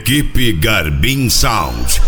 Equipe Garbin Sound.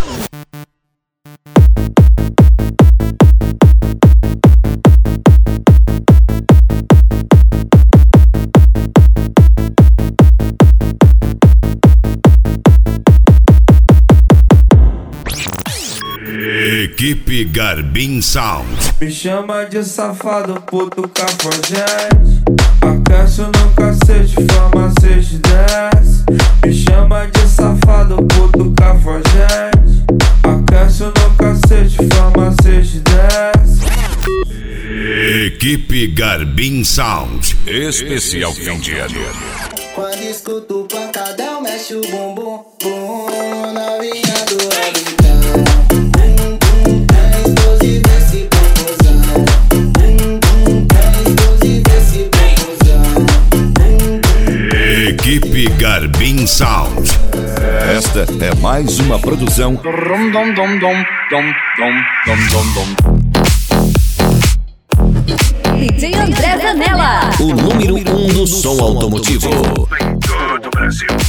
Equipe Garbin Sound. Me chama de safado, puto cafajeste. Aquece no cacete, fama 610. Me chama de safado, puto cafajeste. Aquece no cacete, fama 610. Equipe Garbin Sound. Especial fim de ano. Quando escuto o pancadão, mexe o bumbum, bum, novinha do habitão. Bum, bum, é explosivo esse popozão. Bum, bum, é explosivo esse popozão. Bum, bum. Equipe Garbin Sound. Esta é mais uma produção DJ André Zanella, o número 1 do som automotivo. Em todo o Brasil.